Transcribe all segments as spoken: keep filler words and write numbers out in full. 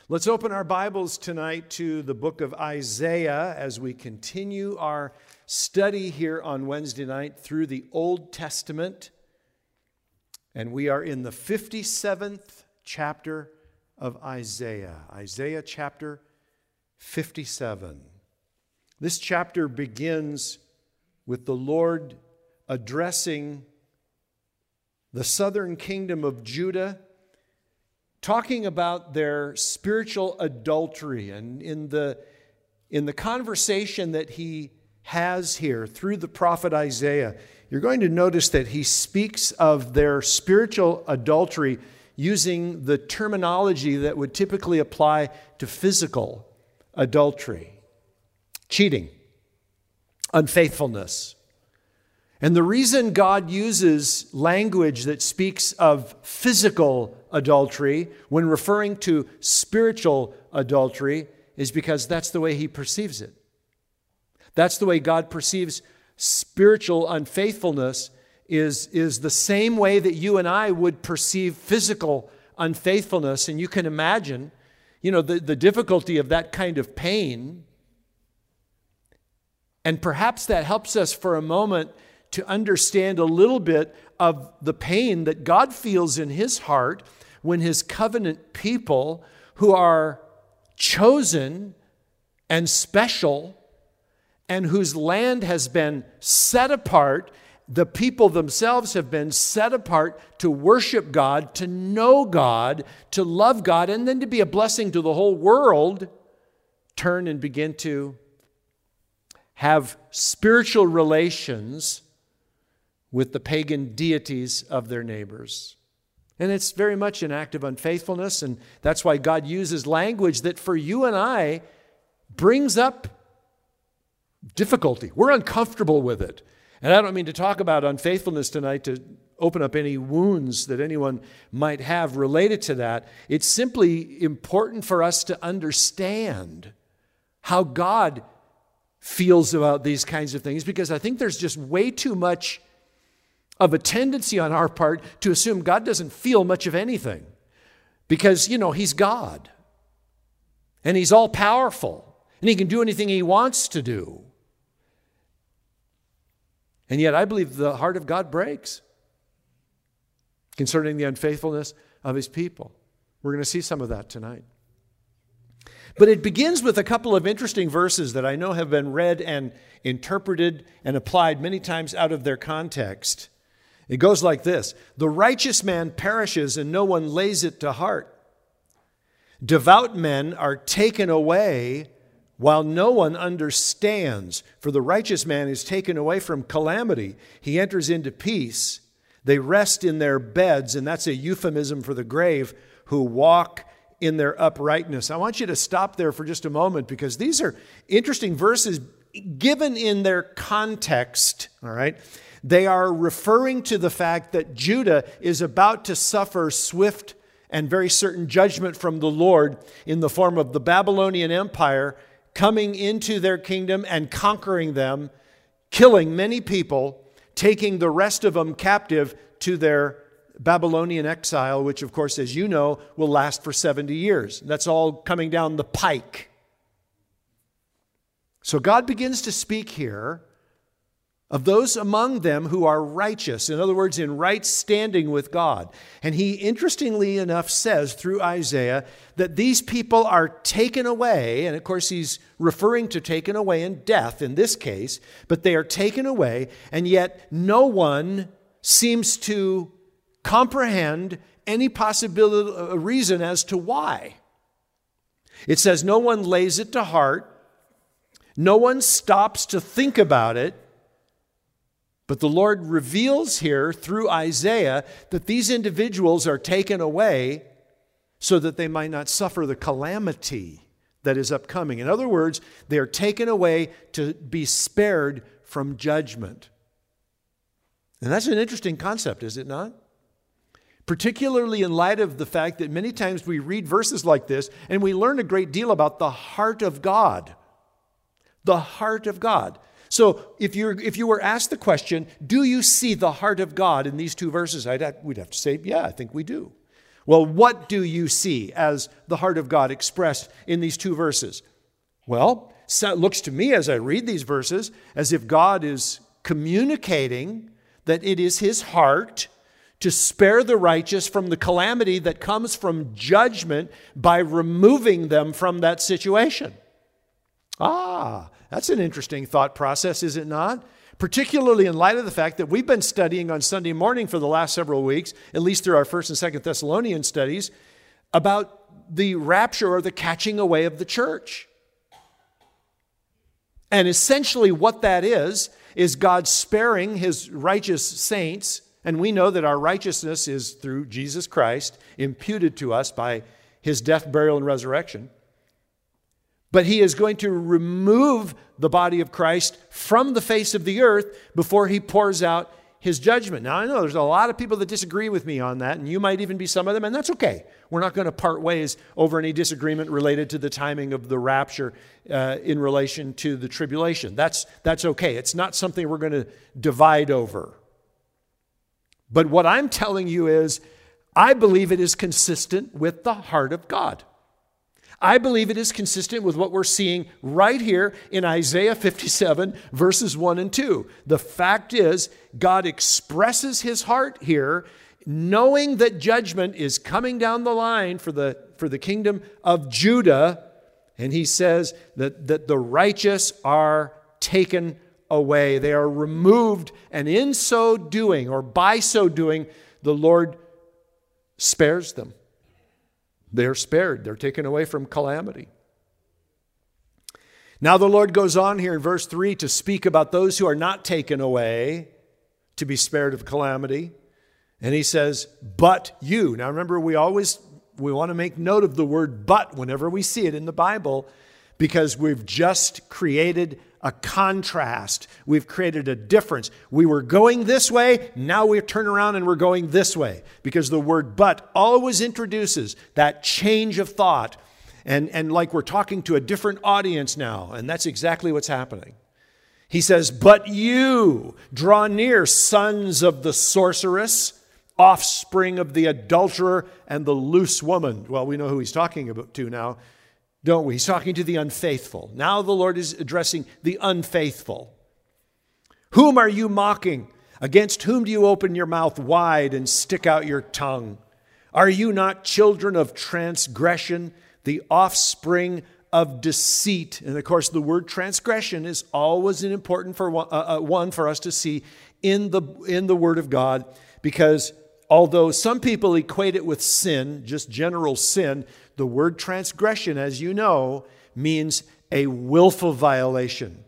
Let's open our Bibles tonight to the book of Isaiah as we continue our study here on Wednesday night through the Old Testament. And we are in the fifty-seventh chapter of Isaiah. Isaiah chapter fifty-seven. This chapter begins with the Lord addressing the southern kingdom of Judah, talking about their spiritual adultery. And in the, in the conversation that he has here through the prophet Isaiah, you're going to notice that he speaks of their spiritual adultery using the terminology that would typically apply to physical adultery: cheating, unfaithfulness. And the reason God uses language that speaks of physical adultery when referring to spiritual adultery is because that's the way he perceives it. That's the way God perceives spiritual unfaithfulness, is, is the same way that you and I would perceive physical unfaithfulness. And you can imagine, you know, the, the difficulty of that kind of pain. And perhaps that helps us for a moment to understand a little bit of the pain that God feels in his heart when his covenant people, who are chosen and special and whose land has been set apart, the people themselves have been set apart to worship God, to know God, to love God, and then to be a blessing to the whole world, turn and begin to have spiritual relations with the pagan deities of their neighbors. And it's very much an act of unfaithfulness, and that's why God uses language that for you and I brings up difficulty. We're uncomfortable with it. And I don't mean to talk about unfaithfulness tonight to open up any wounds that anyone might have related to that. It's simply important for us to understand how God feels about these kinds of things, because I think there's just way too much of a tendency on our part to assume God doesn't feel much of anything because, you know, he's God and he's all powerful and he can do anything he wants to do. And yet I believe the heart of God breaks concerning the unfaithfulness of his people. We're going to see some of that tonight. But it begins with a couple of interesting verses that I know have been read and interpreted and applied many times out of their context. It goes like this: the righteous man perishes and no one lays it to heart. Devout men are taken away while no one understands. For the righteous man is taken away from calamity. He enters into peace. They rest in their beds, and that's a euphemism for the grave, who walk in their uprightness. I want you to stop there for just a moment, because these are interesting verses given in their context, all right? They are referring to the fact that Judah is about to suffer swift and very certain judgment from the Lord in the form of the Babylonian Empire coming into their kingdom and conquering them, killing many people, taking the rest of them captive to their Babylonian exile, which, of course, as you know, will last for seventy years. That's all coming down the pike. So God begins to speak here of those among them who are righteous, in other words, in right standing with God. And he, interestingly enough, says through Isaiah that these people are taken away, and of course he's referring to taken away in death in this case, but they are taken away, and yet no one seems to comprehend any possibility, a reason as to why. It says no one lays it to heart, no one stops to think about it. But the Lord reveals here through Isaiah that these individuals are taken away so that they might not suffer the calamity that is upcoming. In other words, they are taken away to be spared from judgment. And that's an interesting concept, is it not? Particularly in light of the fact that many times we read verses like this and we learn a great deal about the heart of God. The heart of God. So if you're if you were asked the question, do you see the heart of God in these two verses? I'd have, we'd have to say, yeah, I think we do. Well, what do you see as the heart of God expressed in these two verses? Well, it looks to me as I read these verses as if God is communicating that it is his heart to spare the righteous from the calamity that comes from judgment by removing them from that situation. Ah, that's an interesting thought process, is it not? Particularly in light of the fact that we've been studying on Sunday morning for the last several weeks, at least through our First and Second Thessalonian studies, about the rapture or the catching away of the church. And essentially what that is, is God sparing his righteous saints, and we know that our righteousness is through Jesus Christ, imputed to us by his death, burial, and resurrection. But he is going to remove the body of Christ from the face of the earth before he pours out his judgment. Now, I know there's a lot of people that disagree with me on that, and you might even be some of them, and that's okay. We're not going to part ways over any disagreement related to the timing of the rapture uh, in relation to the tribulation. That's, that's okay. It's not something we're going to divide over. But what I'm telling you is, I believe it is consistent with the heart of God. I believe it is consistent with what we're seeing right here in Isaiah fifty-seven, verses one and two. The fact is, God expresses his heart here, knowing that judgment is coming down the line for the, for the kingdom of Judah. And he says that, that the righteous are taken away. They are removed. And in so doing, or by so doing, the Lord spares them. They're spared. They're taken away from calamity. Now the Lord goes on here in verse three to speak about those who are not taken away to be spared of calamity. And he says, but you. Now remember, we always, we want to make note of the word but whenever we see it in the Bible, because we've just created a contrast. We've created a difference. We were going this way, now we turn around and we're going this way. Because the word but always introduces that change of thought. And, and like we're talking to a different audience now. And that's exactly what's happening. He says, but you draw near, sons of the sorceress, offspring of the adulterer and the loose woman. Well, we know who he's talking about to now, don't we? He's talking to the unfaithful. Now the Lord is addressing the unfaithful. Whom are you mocking? Against whom do you open your mouth wide and stick out your tongue? Are you not children of transgression, the offspring of deceit? And of course, the word transgression is always an important for one, uh, one for us to see in the, in the Word of God, because although some people equate it with sin, just general sin, the word transgression, as you know, means a willful violation.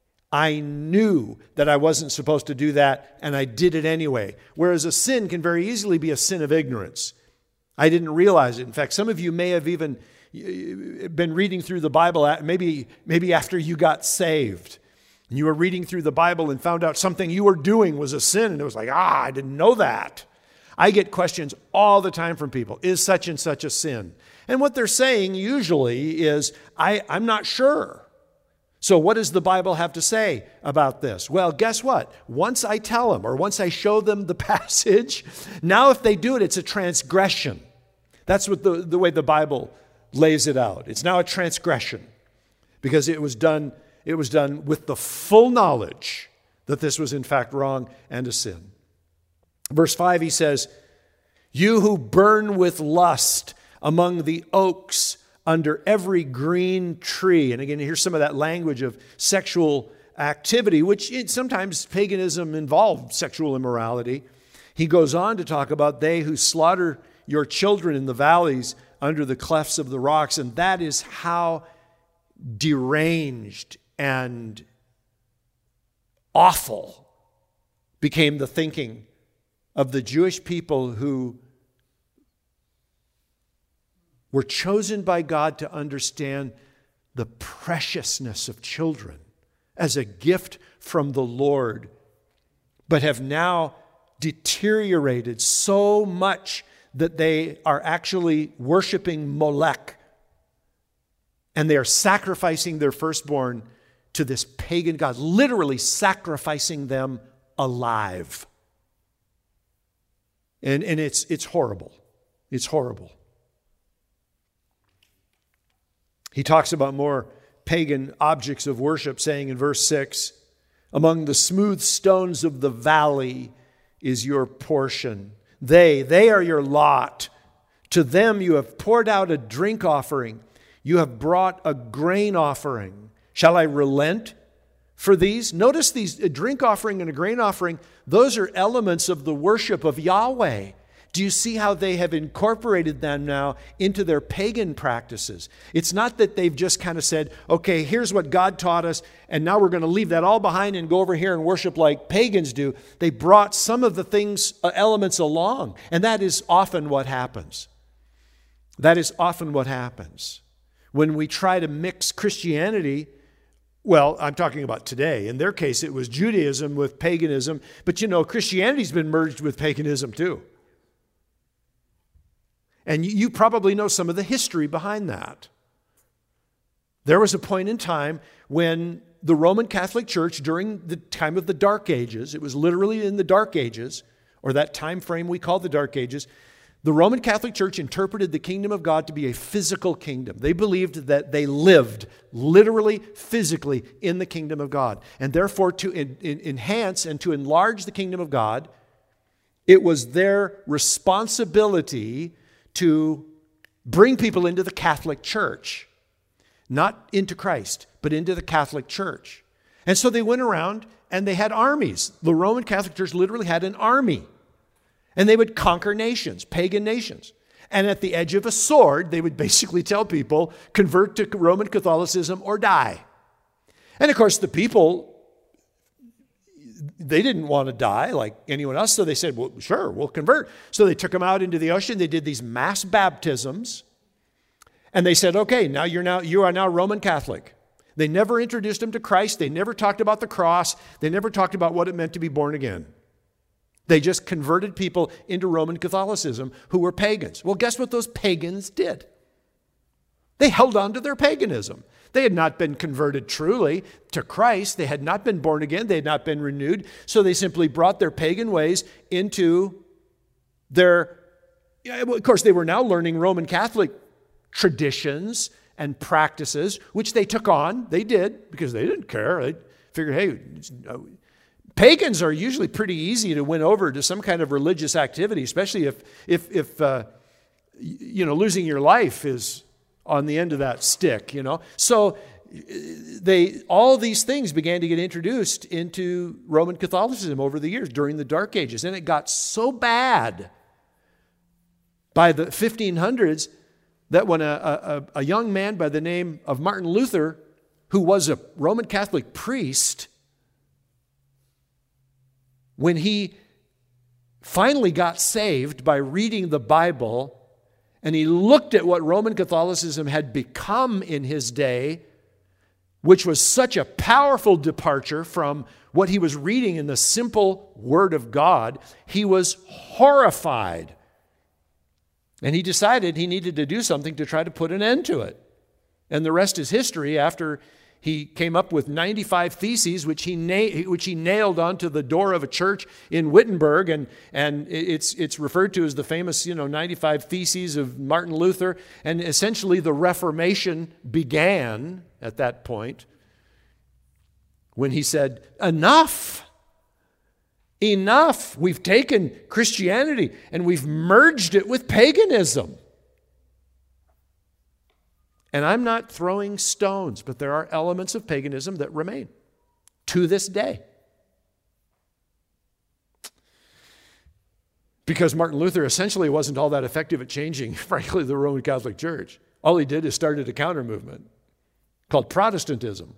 I knew that I wasn't supposed to do that, and I did it anyway. Whereas a sin can very easily be a sin of ignorance. I didn't realize it. In fact, some of you may have even been reading through the Bible, maybe, maybe after you got saved. And you were reading through the Bible and found out something you were doing was a sin, and it was like, ah, I didn't know that. I get questions all the time from people. Is such and such a sin? And what they're saying usually is, I, I'm not sure. So what does the Bible have to say about this? Well, guess what? Once I tell them, or once I show them the passage, now if they do it, it's a transgression. That's what the, the way the Bible lays it out. It's now a transgression because it was done, it was done with the full knowledge that this was in fact wrong and a sin. Verse five, he says, you who burn with lust among the oaks under every green tree. And again, here's some of that language of sexual activity, which it, sometimes paganism involved sexual immorality. He goes on to talk about they who slaughter your children in the valleys under the clefts of the rocks. And that is how deranged and awful became the thinking of the Jewish people who were chosen by God to understand the preciousness of children as a gift from the Lord, but have now deteriorated so much that they are actually worshiping Molech, and they are sacrificing their firstborn to this pagan god, literally sacrificing them alive. And, and it's, it's horrible. It's horrible. He talks about more pagan objects of worship, saying in verse six, among the smooth stones of the valley is your portion. They, they are your lot. To them you have poured out a drink offering. You have brought a grain offering. Shall I relent for these? Notice these, a drink offering and a grain offering, those are elements of the worship of Yahweh. Do you see how they have incorporated them now into their pagan practices? It's not that they've just kind of said, okay, here's what God taught us, and now we're going to leave that all behind and go over here and worship like pagans do. They brought some of the things, uh, elements along, and that is often what happens. That is often what happens. When we try to mix Christianity, well, I'm talking about today. In their case, it was Judaism with paganism, but you know, Christianity's been merged with paganism too. And you probably know some of the history behind that. There was a point in time when the Roman Catholic Church, during the time of the Dark Ages, it was literally in the Dark Ages, or that time frame we call the Dark Ages, the Roman Catholic Church interpreted the kingdom of God to be a physical kingdom. They believed that they lived literally, physically in the kingdom of God. And therefore, to en- en- enhance and to enlarge the kingdom of God, it was their responsibility to bring people into the Catholic Church. Not into Christ, but into the Catholic Church. And so they went around and they had armies. The Roman Catholic Church literally had an army. And they would conquer nations, pagan nations. And at the edge of a sword, they would basically tell people, convert to Roman Catholicism or die. And of course, the people, they didn't want to die like anyone else, so they said, well, sure, we'll convert. So they took them out into the ocean. They did these mass baptisms. And they said, okay, now you're now you are now Roman Catholic. They never introduced them to Christ. They never talked about the cross. They never talked about what it meant to be born again. They just converted people into Roman Catholicism who were pagans. Well, guess what those pagans did? They held on to their paganism. They had not been converted truly to Christ. They had not been born again. They had not been renewed. So they simply brought their pagan ways into their, of course, they were now learning Roman Catholic traditions and practices, which they took on. They did, because they didn't care. They figured, hey, pagans are usually pretty easy to win over to some kind of religious activity, especially if, if, if uh, you know, losing your life is on the end of that stick, you know. So they, all these things began to get introduced into Roman Catholicism over the years during the Dark Ages. And it got so bad by the fifteen hundreds that when a, a, a young man by the name of Martin Luther, who was a Roman Catholic priest, when he finally got saved by reading the Bible, and he looked at what Roman Catholicism had become in his day, which was such a powerful departure from what he was reading in the simple Word of God, he was horrified. And he decided he needed to do something to try to put an end to it. And the rest is history. After he came up with ninety-five theses, which he na- which he nailed onto the door of a church in Wittenberg, and and it's it's referred to as the famous, you know, ninety-five theses of Martin Luther. And essentially, the Reformation began at that point when he said, "Enough, enough! We've taken Christianity and we've merged it with paganism." And I'm not throwing stones, but there are elements of paganism that remain to this day. Because Martin Luther essentially wasn't all that effective at changing, frankly, the Roman Catholic Church. All he did is started a counter movement called Protestantism.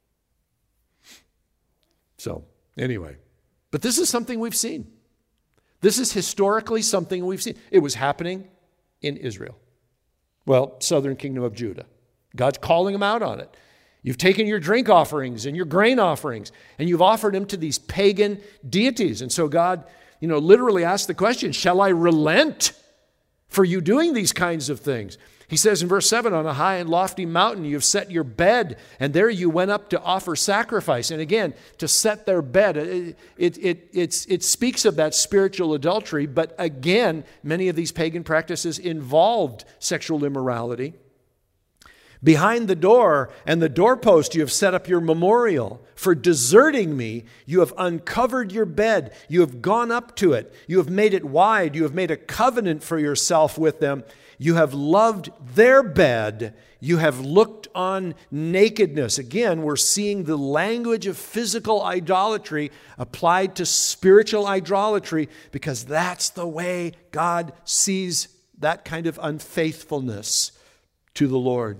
So, anyway, but this is something we've seen. This is historically something we've seen. It was happening in Israel. Well, southern kingdom of Judah. God's calling them out on it. You've taken your drink offerings and your grain offerings, and you've offered them to these pagan deities. And so God, you know, literally asked the question, shall I relent for you doing these kinds of things? He says in verse seven, on a high and lofty mountain you have set your bed, and there you went up to offer sacrifice. And again, to set their bed, it, it, it, it's, it speaks of that spiritual adultery, but again, many of these pagan practices involved sexual immorality. Behind the door and the doorpost you have set up your memorial. For deserting me, you have uncovered your bed. You have gone up to it. You have made it wide. You have made a covenant for yourself with them. You have loved their bed. You have looked on nakedness. Again, we're seeing the language of physical idolatry applied to spiritual idolatry, because that's the way God sees that kind of unfaithfulness to the Lord.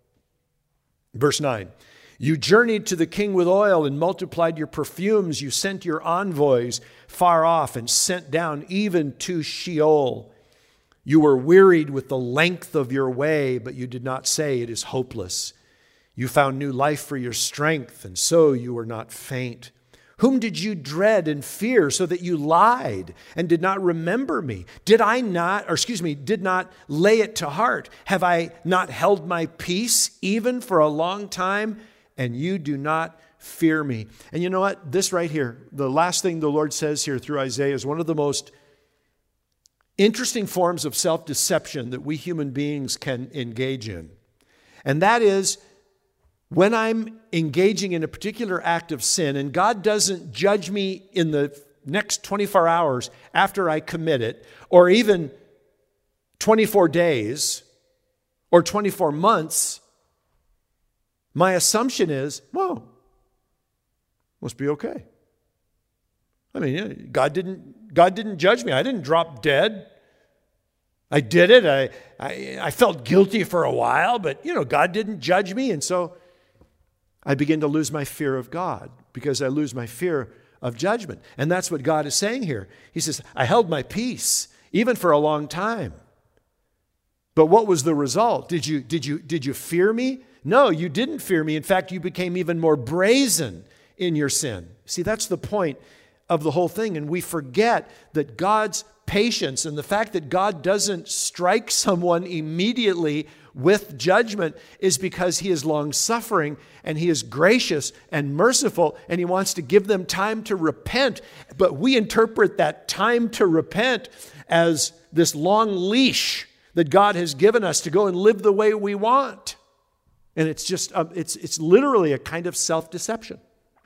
Verse nine, you journeyed to the king with oil and multiplied your perfumes. You sent your envoys far off and sent down even to Sheol. You were wearied with the length of your way, but you did not say it is hopeless. You found new life for your strength, and so you were not faint. Whom did you dread and fear so that you lied and did not remember me? Did I not, or excuse me, did not lay it to heart? Have I not held my peace even for a long time? And you do not fear me. And you know what? This right here, the last thing the Lord says here through Isaiah, is one of the most interesting forms of self-deception that we human beings can engage in. And that is, when I'm engaging in a particular act of sin and God doesn't judge me in the next twenty-four hours after I commit it, or even twenty-four days or twenty-four months, my assumption is, well, must be okay. I mean, God didn't, God didn't judge me. I didn't drop dead. I did it. I, I, I felt guilty for a while, but, you know, God didn't judge me. And so I begin to lose my fear of God because I lose my fear of judgment. And that's what God is saying here. He says, I held my peace even for a long time. But what was the result? Did you, did you, did you fear me? No, you didn't fear me. In fact, you became even more brazen in your sin. See, that's the point of the whole thing. And we forget that God's patience and the fact that God doesn't strike someone immediately with judgment is because he is long-suffering and he is gracious and merciful, and he wants to give them time to repent. But we interpret that time to repent as this long leash that God has given us to go and live the way we want. And it's just, um, it's, it's literally a kind of self-deception.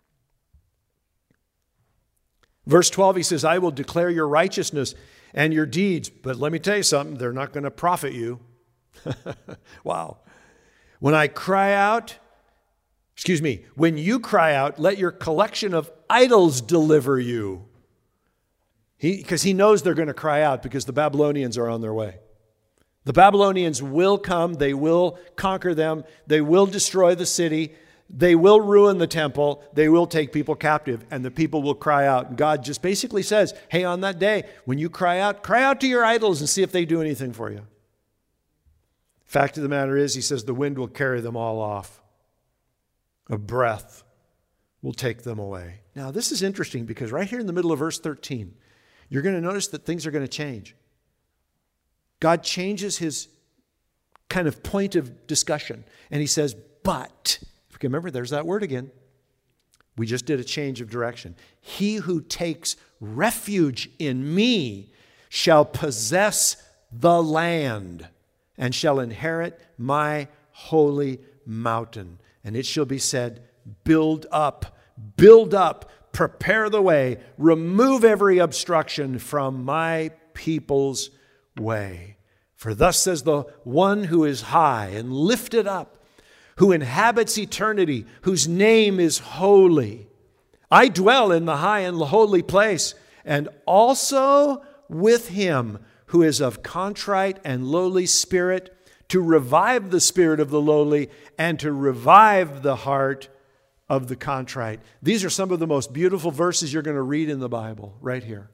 Verse twelve, he says, I will declare your righteousness and your deeds. But let me tell you something, they're not going to profit you. Wow. When I cry out, excuse me, when you cry out, let your collection of idols deliver you. He, because he knows they're going to cry out because the Babylonians are on their way. The Babylonians will come. They will conquer them. They will destroy the city. They will ruin the temple. They will take people captive, and the people will cry out. And God just basically says, hey, on that day, when you cry out, cry out to your idols and see if they do anything for you. Fact of the matter is, he says, the wind will carry them all off. A breath will take them away. Now, this is interesting because right here in the middle of verse thirteen, you're going to notice that things are going to change. God changes his kind of point of discussion, and he says, but, remember, there's that word again. We just did a change of direction. He who takes refuge in me shall possess the land and shall inherit my holy mountain. And it shall be said, build up, build up, prepare the way, remove every obstruction from my people's way. For thus says the one who is high and lifted up, who inhabits eternity, whose name is holy. I dwell in the high and holy place, and also with him who is of contrite and lowly spirit, to revive the spirit of the lowly and to revive the heart of the contrite. These are some of the most beautiful verses you're going to read in the Bible right here.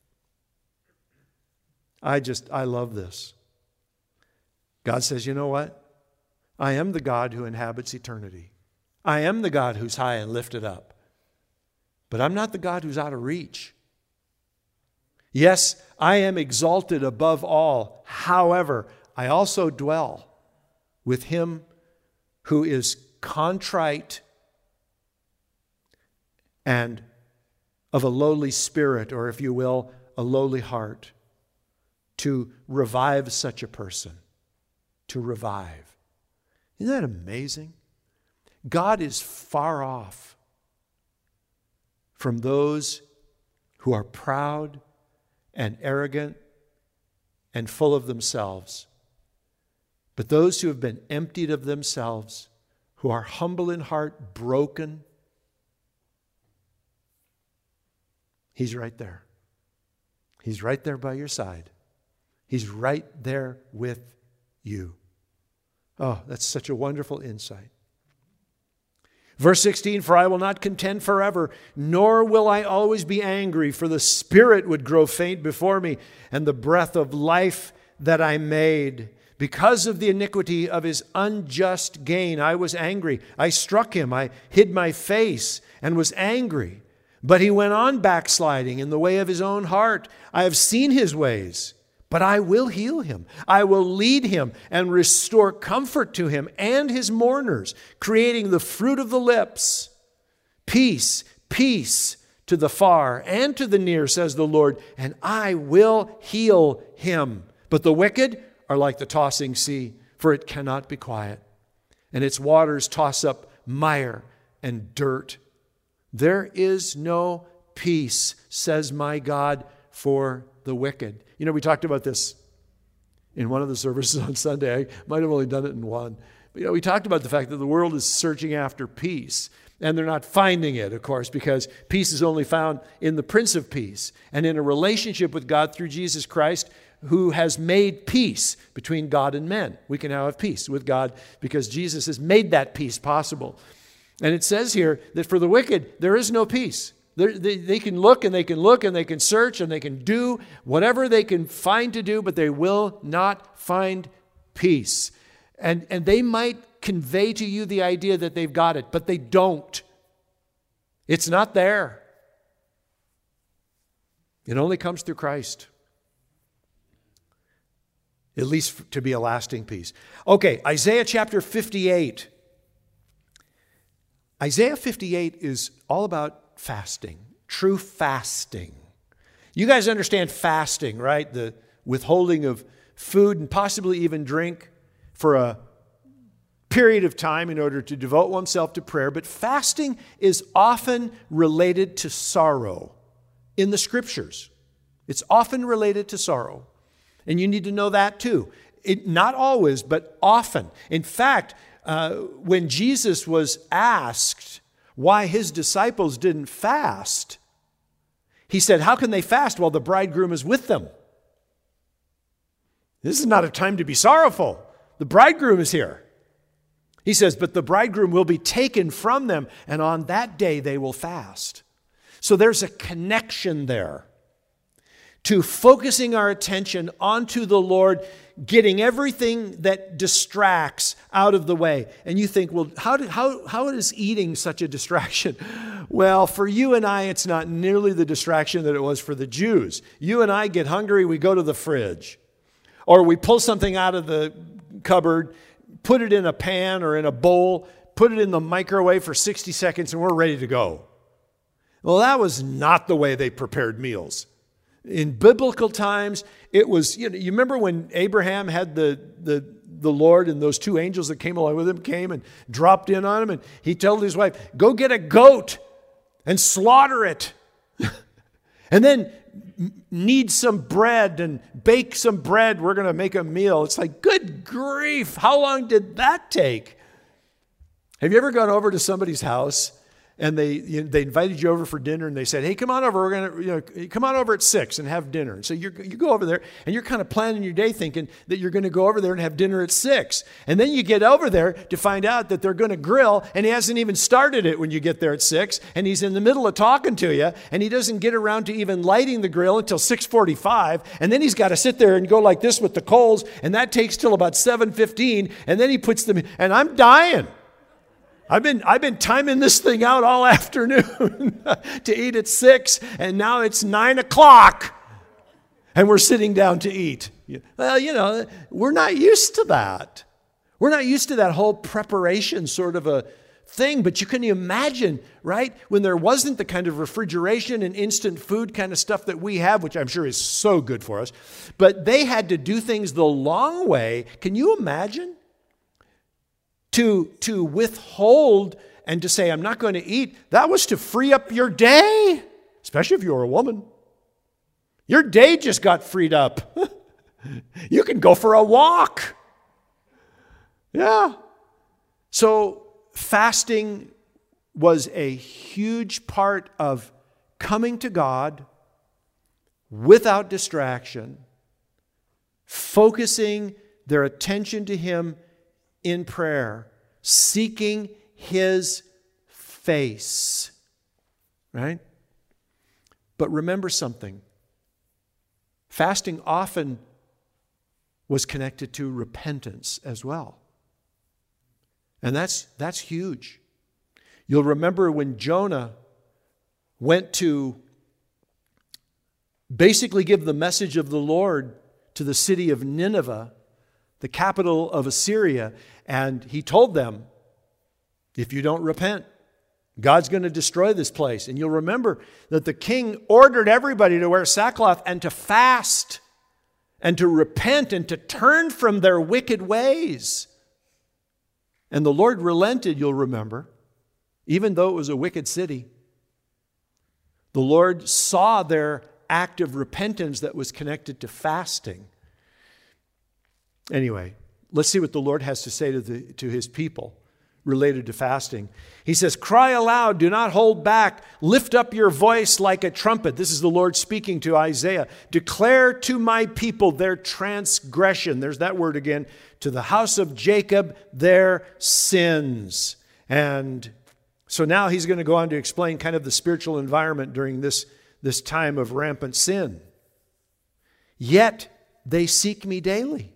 I just, I love this. God says, you know what? I am the God who inhabits eternity. I am the God who's high and lifted up. But I'm not the God who's out of reach. Yes, I am exalted above all. However, I also dwell with him who is contrite and of a lowly spirit, or if you will, a lowly heart, to revive such a person. To revive. Isn't that amazing? God is far off from those who are proud and arrogant and full of themselves. But those who have been emptied of themselves, who are humble in heart, broken, He's right there. He's right there by your side. He's right there with you. Oh, that's such a wonderful insight. Verse sixteen, for I will not contend forever, nor will I always be angry, for the spirit would grow faint before me, and the breath of life that I made. Because of the iniquity of his unjust gain, I was angry. I struck him. I hid my face and was angry. But he went on backsliding in the way of his own heart. I have seen his ways, but I will heal him. I will lead him and restore comfort to him and his mourners, creating the fruit of the lips. Peace, peace to the far and to the near, says the Lord, and I will heal him. But the wicked are like the tossing sea, for it cannot be quiet, and its waters toss up mire and dirt. There is no peace, says my God, for the wicked. You know, we talked about this in one of the services on Sunday. I might have only done it in one. But, you know, we talked about the fact that the world is searching after peace. And they're not finding it, of course, because peace is only found in the Prince of Peace and in a relationship with God through Jesus Christ, who has made peace between God and men. We can now have peace with God because Jesus has made that peace possible. And it says here that for the wicked, there is no peace. They, they can look and they can look and they can search and they can do whatever they can find to do, but they will not find peace. And, and they might convey to you the idea that they've got it, but they don't. It's not there. It only comes through Christ. At least to be a lasting peace. Okay, Isaiah chapter fifty-eight. Isaiah fifty-eight is all about fasting, true fasting. You guys understand fasting, right? The withholding of food and possibly even drink for a period of time in order to devote oneself to prayer. But fasting is often related to sorrow in the Scriptures. It's often related to sorrow. And you need to know that too. It, not always, but often. In fact, uh, when Jesus was asked why his disciples didn't fast, he said, how can they fast while the bridegroom is with them? This is not a time to be sorrowful. The bridegroom is here. He says, but the bridegroom will be taken from them, and on that day they will fast. So there's a connection there to focusing our attention onto the Lord, getting everything that distracts out of the way. And you think, well, how, did, how, how is eating such a distraction? Well, for you and I, it's not nearly the distraction that it was for the Jews. You and I get hungry, we go to the fridge. Or we pull something out of the cupboard, put it in a pan or in a bowl, put it in the microwave for sixty seconds, and we're ready to go. Well, that was not the way they prepared meals. In biblical times, it was, you know, you remember when Abraham had the, the, the Lord and those two angels that came along with him came and dropped in on him, and he told his wife, go get a goat and slaughter it. And then knead some bread and bake some bread. We're going to make a meal. It's like, good grief. How long did that take? Have you ever gone over to somebody's house and they you know, they invited you over for dinner and they said, hey, come on over. We're going to, you know, come on over at six and have dinner. And so you you go over there and you're kind of planning your day thinking that you're going to go over there and have dinner at six. And then you get over there to find out that they're going to grill, and he hasn't even started it when you get there at six. And he's in the middle of talking to you, and he doesn't get around to even lighting the grill until six forty-five. And then he's got to sit there and go like this with the coals, and that takes till about seven fifteen. And then he puts them in, and I'm dying. I've been I've been timing this thing out all afternoon to eat at six, and now it's nine o'clock, and we're sitting down to eat. Well, you know, we're not used to that. We're not used to that whole preparation sort of a thing, but you can imagine, right? When there wasn't the kind of refrigeration and instant food kind of stuff that we have, which I'm sure is so good for us, but they had to do things the long way. Can you imagine? To, to withhold and to say, I'm not going to eat, that was to free up your day, especially if you were a woman. Your day just got freed up. You can go for a walk. Yeah. So fasting was a huge part of coming to God without distraction, focusing their attention to Him in prayer, seeking His face. Right? But remember something. Fasting often was connected to repentance as well. And that's, that's huge. You'll remember when Jonah went to basically give the message of the Lord to the city of Nineveh, the capital of Assyria, and he told them, if you don't repent, God's going to destroy this place. And you'll remember that the king ordered everybody to wear sackcloth and to fast and to repent and to turn from their wicked ways. And the Lord relented, you'll remember, even though it was a wicked city. The Lord saw their act of repentance that was connected to fasting. Anyway, let's see what the Lord has to say to, the, to His people related to fasting. He says, cry aloud, do not hold back. Lift up your voice like a trumpet. This is the Lord speaking to Isaiah. Declare to my people their transgression. There's that word again. To the house of Jacob, their sins. And so now he's going to go on to explain kind of the spiritual environment during this, this time of rampant sin. Yet they seek me daily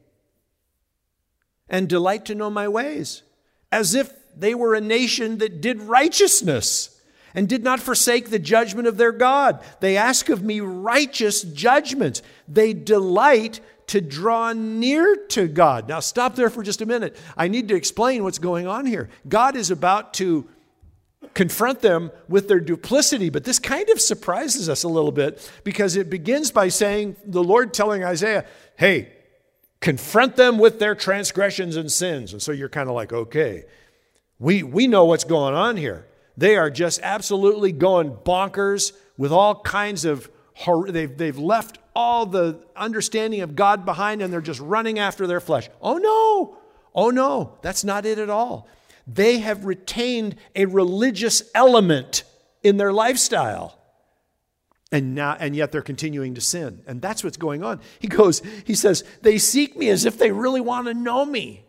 and delight to know my ways, as if they were a nation that did righteousness and did not forsake the judgment of their God. They ask of me righteous judgments. They delight to draw near to God. Now stop there for just a minute. I need to explain what's going on here. God is about to confront them with their duplicity, but this kind of surprises us a little bit because it begins by saying, the Lord telling Isaiah, hey, confront them with their transgressions and sins. And so you're kind of like, okay, we, we know what's going on here. They are just absolutely going bonkers with all kinds of, hor- they've, they've left all the understanding of God behind and they're just running after their flesh. Oh no, oh no, that's not it at all. They have retained a religious element in their lifestyle. And now, and yet they're continuing to sin. And that's what's going on. He goes, he says, they seek me as if they really want to know me.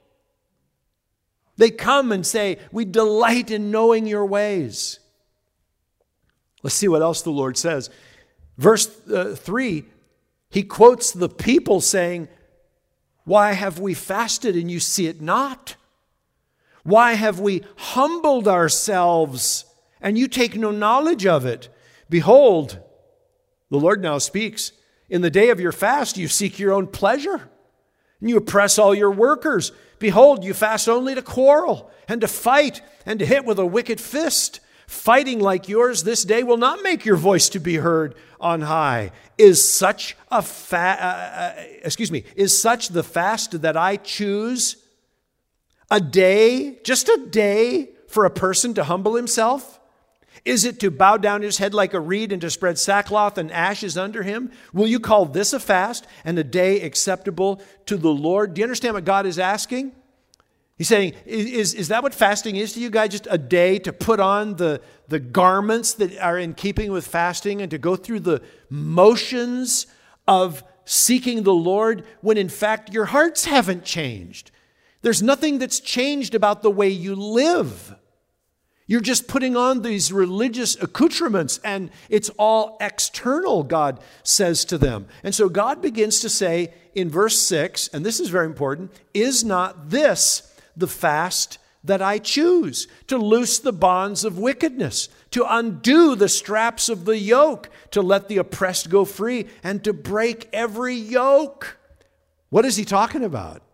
They come and say, we delight in knowing your ways. Let's see what else the Lord says. Verse uh, three, he quotes the people saying, why have we fasted and you see it not? Why have we humbled ourselves and you take no knowledge of it? Behold, the Lord now speaks. In the day of your fast, you seek your own pleasure, and you oppress all your workers. Behold, you fast only to quarrel, and to fight, and to hit with a wicked fist. Fighting like yours this day will not make your voice to be heard on high. Is such a fa- uh, uh, excuse me, is such the fast that I choose? A day, just a day, for a person to humble himself? Is it to bow down his head like a reed and to spread sackcloth and ashes under him? Will you call this a fast and a day acceptable to the Lord? Do you understand what God is asking? He's saying, is, is that what fasting is to you guys? Just a day to put on the, the garments that are in keeping with fasting and to go through the motions of seeking the Lord when in fact your hearts haven't changed. There's nothing that's changed about the way you live. You're just putting on these religious accoutrements and it's all external, God says to them. And so God begins to say in verse six, and this is very important, is not this the fast that I choose? To loose the bonds of wickedness, to undo the straps of the yoke, to let the oppressed go free, and to break every yoke. What is he talking about? He's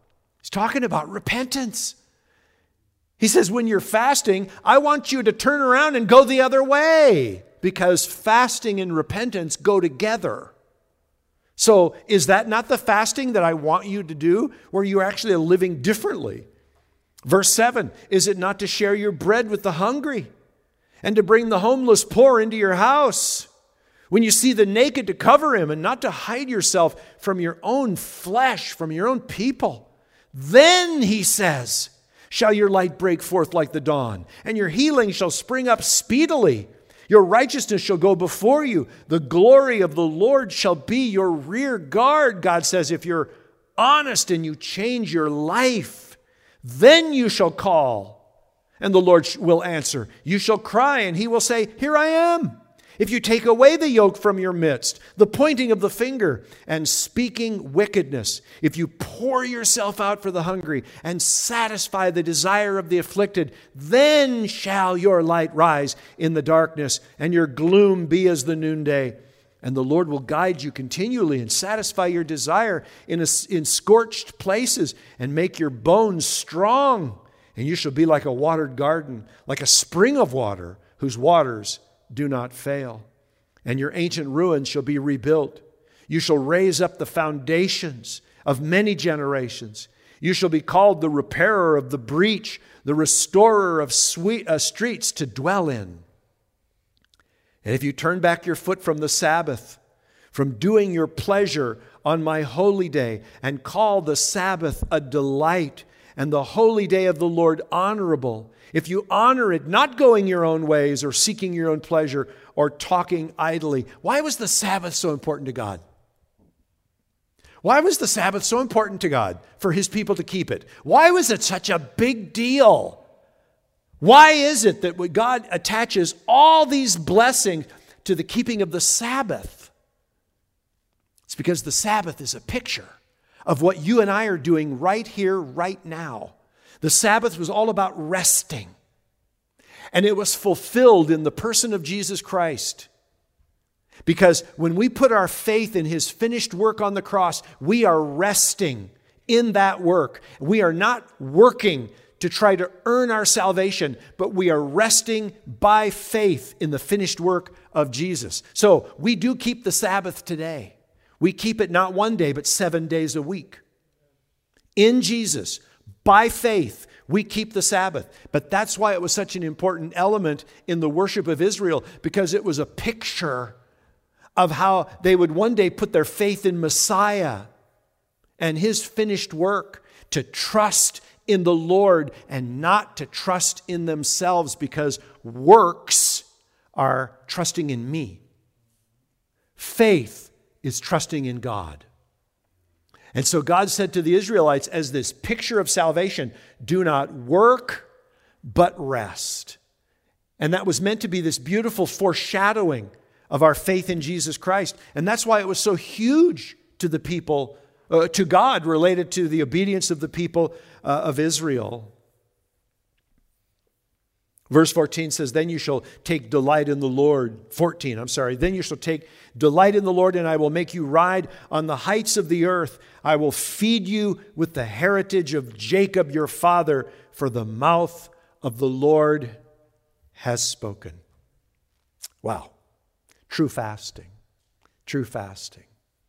He's talking about repentance. He says, when you're fasting, I want you to turn around and go the other way, because fasting and repentance go together. So is that not the fasting that I want you to do, where you're actually living differently? Verse seven, is it not to share your bread with the hungry and to bring the homeless poor into your house? When you see the naked, to cover him, and not to hide yourself from your own flesh, from your own people. Then, he says, shall your light break forth like the dawn, and your healing shall spring up speedily. Your righteousness shall go before you. The glory of the Lord shall be your rear guard. God says, if you're honest and you change your life, then you shall call, and the Lord will answer. You shall cry, and he will say, here I am. If you take away the yoke from your midst, the pointing of the finger and speaking wickedness, if you pour yourself out for the hungry and satisfy the desire of the afflicted, then shall your light rise in the darkness and your gloom be as the noonday. And the Lord will guide you continually and satisfy your desire in, a, in scorched places and make your bones strong. And you shall be like a watered garden, like a spring of water whose waters do not fail. And your ancient ruins shall be rebuilt. You shall raise up the foundations of many generations. You shall be called the repairer of the breach, the restorer of sweet, uh, streets to dwell in. And if you turn back your foot from the Sabbath, from doing your pleasure on my holy day, and call the Sabbath a delight, and the holy day of the Lord honorable, if you honor it, not going your own ways or seeking your own pleasure or talking idly. Why was the Sabbath so important to God? Why was the Sabbath so important to God for his people to keep it? Why was it such a big deal? Why is it that God attaches all these blessings to the keeping of the Sabbath? It's because the Sabbath is a picture of what you and I are doing right here, right now. The Sabbath was all about resting. And it was fulfilled in the person of Jesus Christ. Because when we put our faith in his finished work on the cross, we are resting in that work. We are not working to try to earn our salvation, but we are resting by faith in the finished work of Jesus. So we do keep the Sabbath today. We keep it not one day, but seven days a week. In Jesus, by faith, we keep the Sabbath. But that's why it was such an important element in the worship of Israel, because it was a picture of how they would one day put their faith in Messiah and his finished work, to trust in the Lord and not to trust in themselves, because works are trusting in me. Faith is trusting in God. And so God said to the Israelites, as this picture of salvation, do not work, but rest. And that was meant to be this beautiful foreshadowing of our faith in Jesus Christ. And that's why it was so huge to the people, uh, to God, related to the obedience of the people uh, of Israel. Verse fourteen says, then you shall take delight in the Lord. fourteen, I'm sorry. Then you shall take delight in the Lord, and I will make you ride on the heights of the earth. I will feed you with the heritage of Jacob your father, for the mouth of the Lord has spoken. Wow. True fasting. True fasting.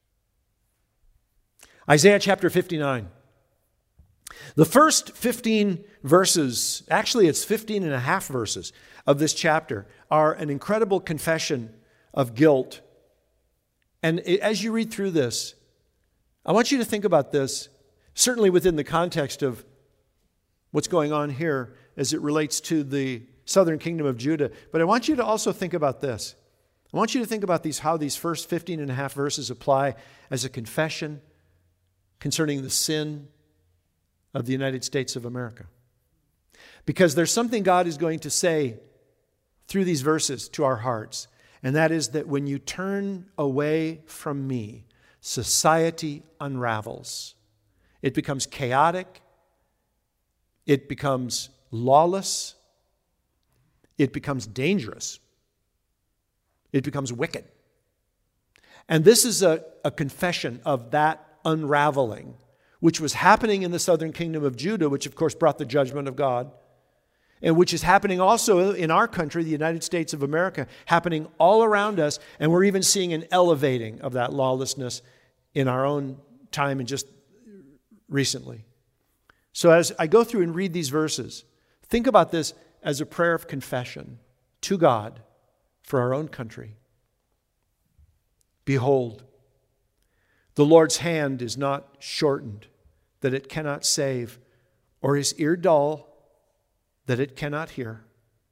Isaiah chapter fifty-nine. The first fifteen verses, actually it's fifteen and a half verses of this chapter, are an incredible confession of guilt. And as you read through this, I want you to think about this, certainly within the context of what's going on here as it relates to the southern kingdom of Judah. But I want you to also think about this. I want you to think about these, how these first fifteen and a half verses apply as a confession concerning the sin of the United States of America. Because there's something God is going to say through these verses to our hearts, and that is that when you turn away from me, society unravels. It becomes chaotic. It becomes lawless. It becomes dangerous. It becomes wicked. And this is a, a confession of that unraveling, which was happening in the southern kingdom of Judah, which of course brought the judgment of God, and which is happening also in our country, the United States of America, happening all around us, and we're even seeing an elevating of that lawlessness in our own time and just recently. So as I go through and read these verses, think about this as a prayer of confession to God for our own country. Behold, the Lord's hand is not shortened, that it cannot save, or his ear dull, that it cannot hear.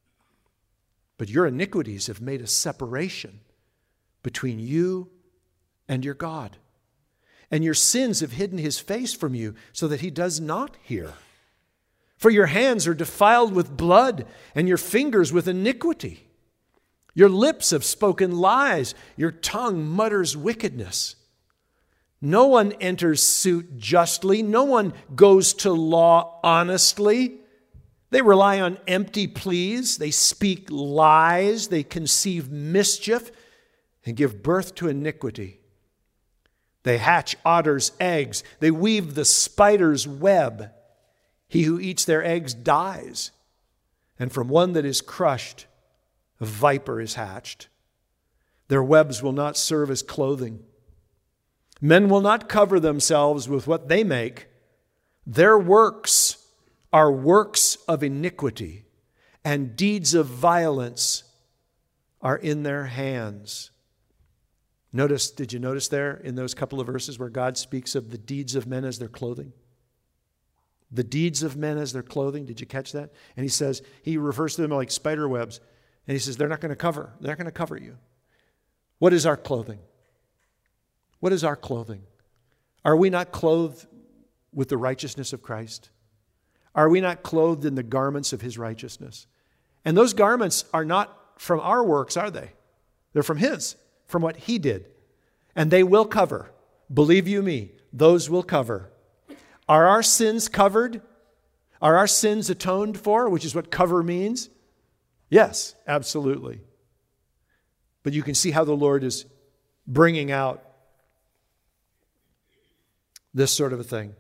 But your iniquities have made a separation between you and your God. And your sins have hidden his face from you so that he does not hear. For your hands are defiled with blood and your fingers with iniquity. Your lips have spoken lies. Your tongue mutters wickedness. No one enters suit justly. No one goes to law honestly. They rely on empty pleas. They speak lies. They conceive mischief and give birth to iniquity. They hatch otters' eggs. They weave the spider's web. He who eats their eggs dies. And from one that is crushed, a viper is hatched. Their webs will not serve as clothing. Men will not cover themselves with what they make. Their works are works of iniquity, and deeds of violence are in their hands. Notice, did you notice there in those couple of verses where God speaks of the deeds of men as their clothing? The deeds of men as their clothing. Did you catch that? And he says, he refers to them like spider webs. And he says, they're not going to cover. They're not going to cover you. What is our clothing? What is our clothing? Are we not clothed with the righteousness of Christ? Are we not clothed in the garments of his righteousness? And those garments are not from our works, are they? They're from his, from what he did. And they will cover. Believe you me, those will cover. Are our sins covered? Are our sins atoned for, which is what cover means? Yes, absolutely. But you can see how the Lord is bringing out this sort of a thing.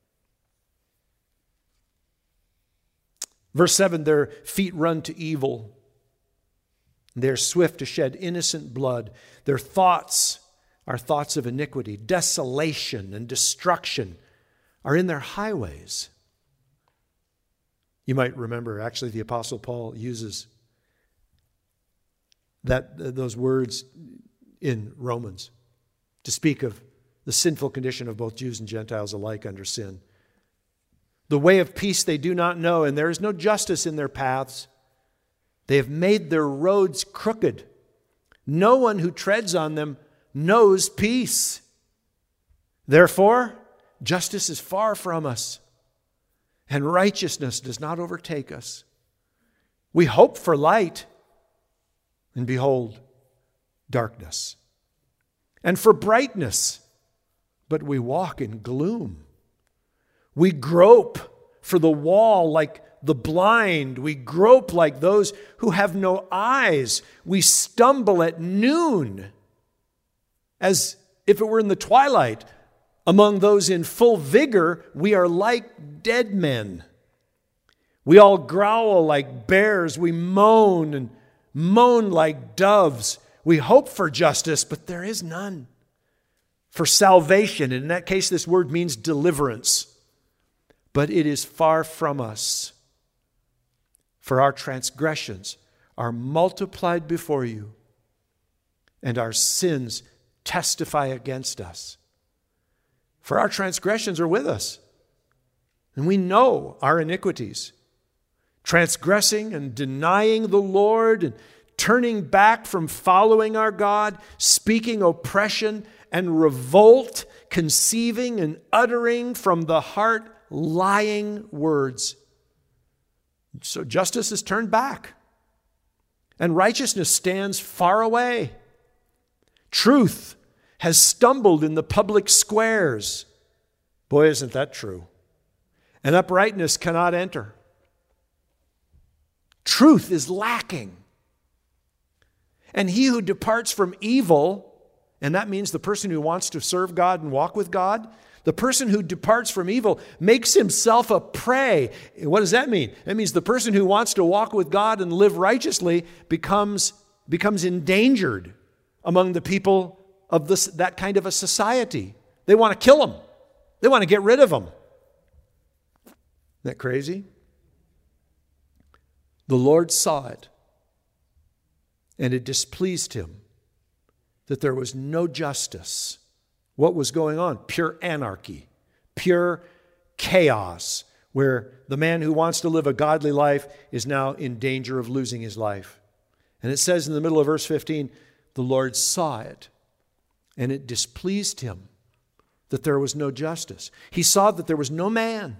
Verse seven, their feet run to evil. They're swift to shed innocent blood. Their thoughts are thoughts of iniquity. Desolation and destruction are in their highways. You might remember, actually, the Apostle Paul uses that those words in Romans to speak of the sinful condition of both Jews and Gentiles alike under sin. The way of peace they do not know, and there is no justice in their paths. They have made their roads crooked. No one who treads on them knows peace. Therefore, justice is far from us, and righteousness does not overtake us. We hope for light, and behold, darkness. And for brightness, but we walk in gloom. We grope for the wall like the blind. We grope like those who have no eyes. We stumble at noon as if it were in the twilight. Among those in full vigor, we are like dead men. We all growl like bears. We moan and moan like doves. We hope for justice, but there is none. For salvation, and in that case, this word means deliverance. But it is far from us. For our transgressions are multiplied before you, and our sins testify against us. For our transgressions are with us, and we know our iniquities. Transgressing and denying the Lord, and turning back from following our God, speaking oppression and revolt, conceiving and uttering from the heart lying words. So justice is turned back, and righteousness stands far away. Truth has stumbled in the public squares. Boy, isn't that true? And uprightness cannot enter. Truth is lacking. And he who departs from evil, and that means the person who wants to serve God and walk with God, The person who departs from evil makes himself a prey. What does that mean? That means the person who wants to walk with God and live righteously becomes, becomes endangered among the people of this, that kind of a society. They want to kill him. They want to get rid of him. Isn't that crazy? The Lord saw it, and it displeased him that there was no justice. What was going on? Pure anarchy, pure chaos, where the man who wants to live a godly life is now in danger of losing his life. And it says in the middle of verse fifteen, the Lord saw it, and it displeased him that there was no justice. He saw that there was no man,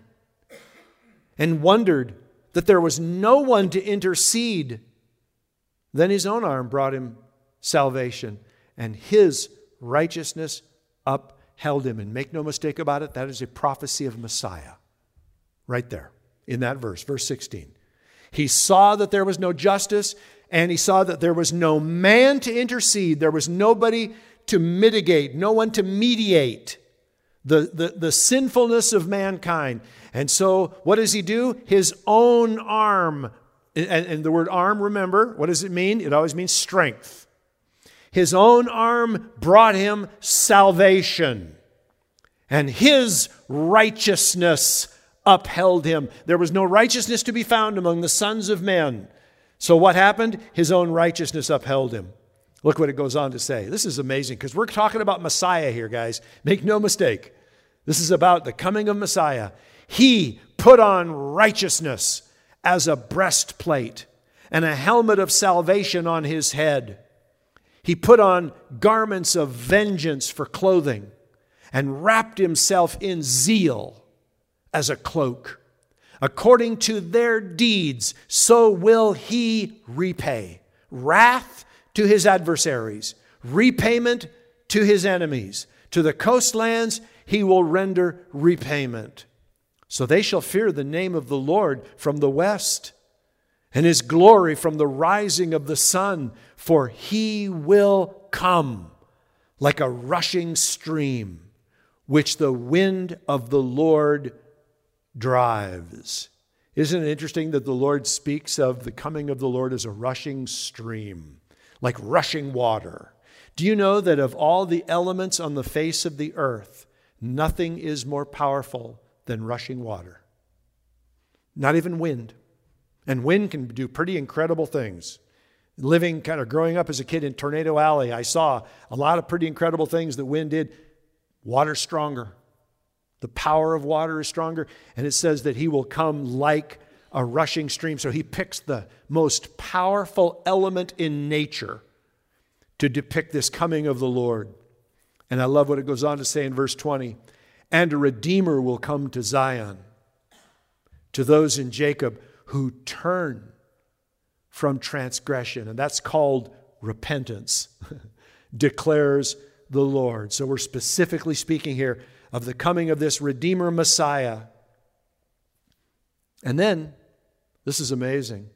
and wondered that there was no one to intercede. Then his own arm brought him salvation, and his righteousness upheld him. And make no mistake about it, that is a prophecy of Messiah. Right there in that verse, verse sixteen. He saw that there was no justice, and he saw that there was no man to intercede. There was nobody to mitigate, no one to mediate the, the, the sinfulness of mankind. And so what does he do? His own arm, and, and the word arm, remember, what does it mean? It always means strength. His own arm brought him salvation, and his righteousness upheld him. There was no righteousness to be found among the sons of men. So what happened? His own righteousness upheld him. Look what it goes on to say. This is amazing because we're talking about Messiah here, guys. Make no mistake. This is about the coming of Messiah. He put on righteousness as a breastplate and a helmet of salvation on his head. He put on garments of vengeance for clothing and wrapped himself in zeal as a cloak. According to their deeds, so will he repay. Wrath to his adversaries, repayment to his enemies. To the coastlands he will render repayment. So they shall fear the name of the Lord from the west, and his glory from the rising of the sun. For he will come like a rushing stream, which the wind of the Lord drives. Isn't it interesting that the Lord speaks of the coming of the Lord as a rushing stream, like rushing water? Do you know that of all the elements on the face of the earth, nothing is more powerful than rushing water? Not even wind. And wind can do pretty incredible things. Living, kind of growing up as a kid in Tornado Alley, I saw a lot of pretty incredible things that wind did. Water's stronger. The power of water is stronger. And it says that he will come like a rushing stream. So he picks the most powerful element in nature to depict this coming of the Lord. And I love what it goes on to say in verse twenty. And a Redeemer will come to Zion, to those in Jacob who turn from transgression. And that's called repentance, declares the Lord. So we're specifically speaking here of the coming of this Redeemer Messiah. And then, this is amazing.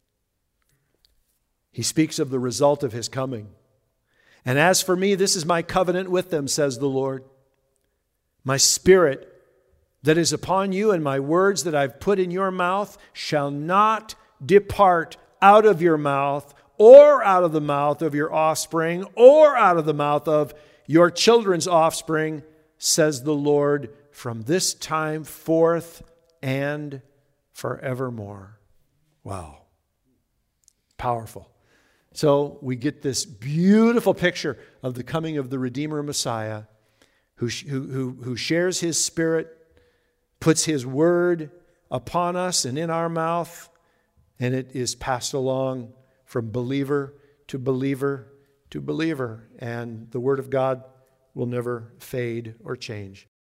He speaks of the result of his coming. And as for me, this is my covenant with them, says the Lord. My spirit that is upon you and my words that I've put in your mouth shall not depart out of your mouth or out of the mouth of your offspring or out of the mouth of your children's offspring, says the Lord, from this time forth and forevermore. Wow. Powerful. So we get this beautiful picture of the coming of the Redeemer Messiah who, who, who shares his spirit, puts his word upon us and in our mouth, and it is passed along from believer to believer to believer. And the word of God will never fade or change.